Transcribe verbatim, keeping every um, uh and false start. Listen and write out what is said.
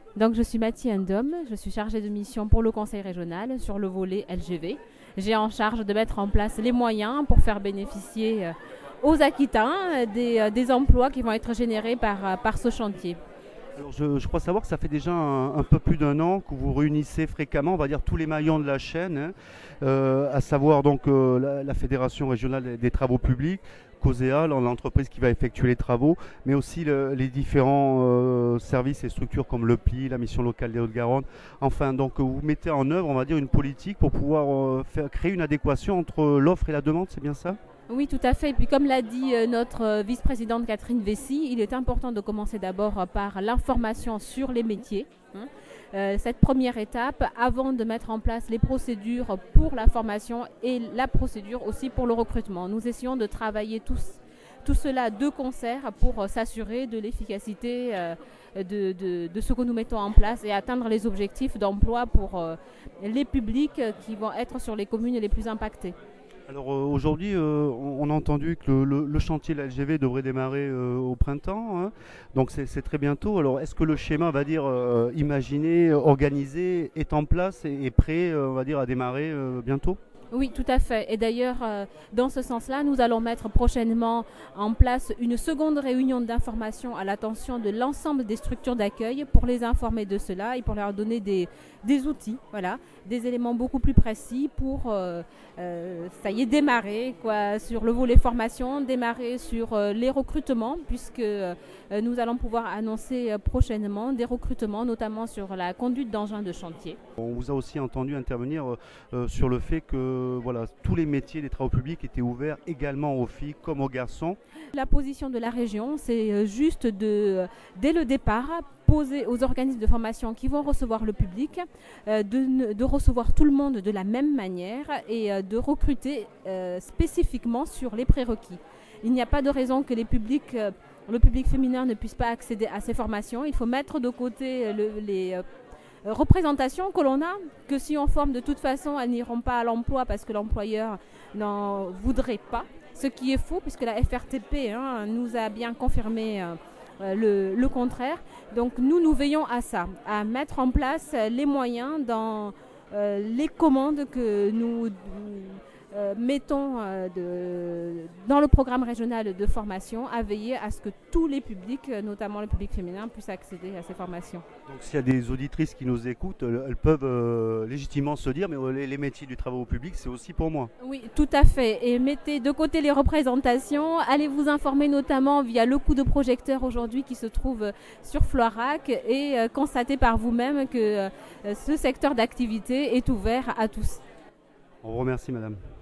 Donc, je suis Mathie Ndom, je suis chargée de mission pour le Conseil régional sur le volet L G V. J'ai en charge de mettre en place les moyens pour faire bénéficier euh, aux Aquitains euh, des, euh, des emplois qui vont être générés par, euh, par ce chantier. Alors je, je crois savoir que ça fait déjà un, un peu plus d'un an que vous réunissez fréquemment, on va dire tous les maillons de la chaîne, hein, euh, à savoir donc euh, la, la Fédération régionale des, des travaux publics, COSEA, l'entreprise qui va effectuer les travaux, mais aussi le- les différents euh, services et structures comme le P L I, la mission locale des Hauts-de-Garonne. Enfin, donc vous mettez en œuvre, on va dire, une politique pour pouvoir euh, faire, créer une adéquation entre l'offre et la demande, c'est bien ça? Oui, tout à fait. Et puis, comme l'a dit euh, notre euh, vice-présidente Catherine Vessy, il est important de commencer d'abord euh, par l'information sur les métiers, hein. Euh, cette première étape, avant de mettre en place les procédures pour la formation et la procédure aussi pour le recrutement. Nous essayons de travailler tous, tout cela de concert pour euh, s'assurer de l'efficacité euh, de, de- de ce que nous mettons en place et atteindre les objectifs d'emploi pour euh, les publics euh, qui vont être sur les communes les plus impactées. Alors euh, aujourd'hui, euh, on, on a entendu que le, le- le chantier de la L G V devrait démarrer euh, au printemps, hein. Donc c'est c'est très bientôt. Alors est-ce que le schéma, on va dire, euh, imaginé, organisé, est en place et est prêt, euh, on va dire, à démarrer euh, bientôt? Oui, tout à fait. Et d'ailleurs, euh, dans ce sens-là, nous allons mettre prochainement en place une seconde réunion d'information à l'attention de l'ensemble des structures d'accueil pour les informer de cela et pour leur donner des, des outils, voilà, des éléments beaucoup plus précis pour, euh, euh, ça y est, démarrer quoi, sur le volet formation, démarrer sur euh, les recrutements, puisque euh, nous allons pouvoir annoncer euh, prochainement des recrutements, notamment sur la conduite d'engins de chantier. On vous a aussi entendu intervenir euh, euh, sur le fait que voilà, tous les métiers des travaux publics étaient ouverts également aux filles comme aux garçons. La position de la région, c'est euh, juste de, euh, dès le départ, poser aux organismes de formation qui vont recevoir le public, euh, de, ne- de recevoir tout le monde de la même manière et euh, de recruter euh, spécifiquement sur les prérequis. Il n'y a pas de raison que les publics, euh, le public féminin ne puisse pas accéder à ces formations. Il faut mettre de côté euh, le- les euh, représentations que l'on a, que si on forme de toute façon, elles n'iront pas à l'emploi parce que l'employeur n'en voudrait pas. Ce qui est faux, puisque la F R T P hein, nous a bien confirmé euh, euh, le, le contraire. Donc nous, nous veillons à ça, à mettre en place les moyens dans euh, les commandes que nous euh, mettons euh, de- dans le programme régional de formation, à veiller à ce que tous les publics, euh, notamment le public féminin, puissent accéder à ces formations. Donc s'il y a des auditrices qui nous écoutent, elles elles peuvent euh, légitimement se dire, mais euh, les, les métiers du travail public, c'est aussi pour moi. Oui, tout à fait. Et mettez de côté les représentations. Allez vous informer notamment via le coup de projecteur aujourd'hui qui se trouve sur Floirac et euh, constatez par vous-même que euh, ce secteur d'activité est ouvert à tous. On vous remercie, madame.